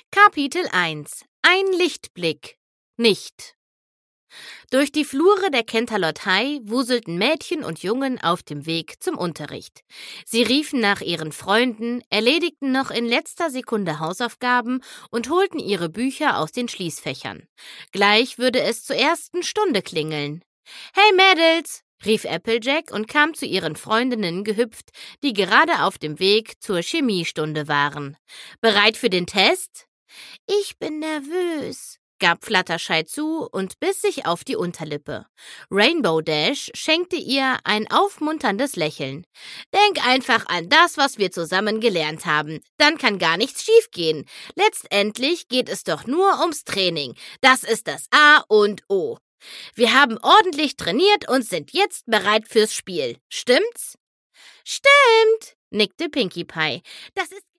Kapitel 1 – Ein Lichtblick. Nicht. Durch die Flure der Canterlot High wuselten Mädchen und Jungen auf dem Weg zum Unterricht. Sie riefen nach ihren Freunden, erledigten noch in letzter Sekunde Hausaufgaben und holten ihre Bücher aus den Schließfächern. Gleich würde es zur ersten Stunde klingeln. »Hey Mädels«, rief Applejack und kam zu ihren Freundinnen gehüpft, die gerade auf dem Weg zur Chemiestunde waren. »Bereit für den Test?« »Ich bin nervös«, gab Fluttershy zu und biss sich auf die Unterlippe. Rainbow Dash schenkte ihr ein aufmunterndes Lächeln. »Denk einfach an das, was wir zusammen gelernt haben. Dann kann gar nichts schiefgehen. Letztendlich geht es doch nur ums Training. Das ist das A und O. Wir haben ordentlich trainiert und sind jetzt bereit fürs Spiel. Stimmt's?« »Stimmt«, nickte Pinkie Pie. »Das ist